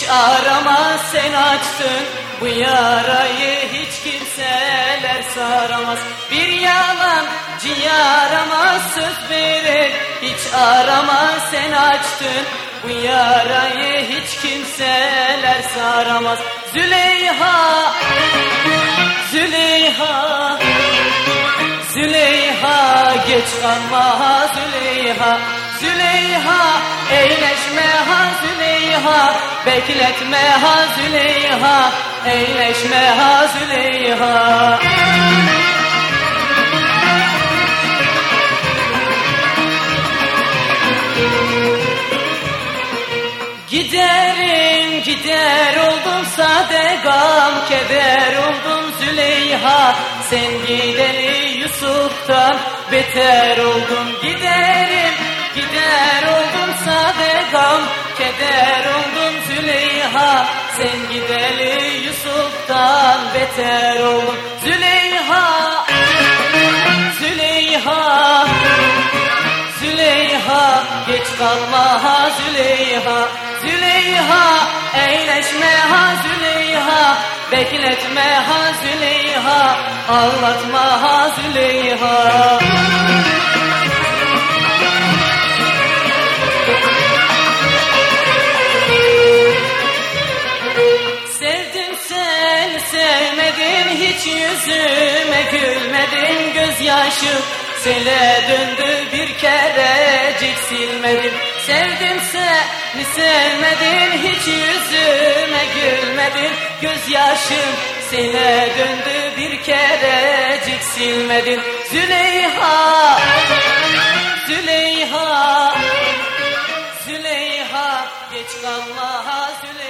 aramaz sen açtın bu yarayı, hiç kimseler saramaz. Bir yalancı yaramaz söz verir, hiç aramaz sen açtın bu yarayı, hiç kimseler saramaz. Züleyha, Züleyha, Züleyha, geç kalma Züleyha, Züleyha, eyleşme ha Züleyha, bekletme ha Züleyha, eyleşme ha Züleyha. Giderim gider oldum sade gam keder oldum Züleyha, sen gideri Yusuf'tan beter oldum. Giderim gider oldum sade gam keder oldum Züleyha, sen gideri Yusuf'tan beter oldum. Züleyha, Züleyha, Züleyha, geç kalma ha Züleyha, Züleyha, eyleşme ha Züleyha, bekletme ha Züleyha, ağlatma ha Züleyha. Sevdim seni sevmedim, hiç yüzüme gülmedin, gözyaşım sele döndü bir kerecik silmedim. Sevdim seni sevmedim, hiç yüzüme gülmedin, gözyaşım sele döndü bir kerecik silmedin. Züleyha, Züleyha, Züleyha, geç kalma Züleyha.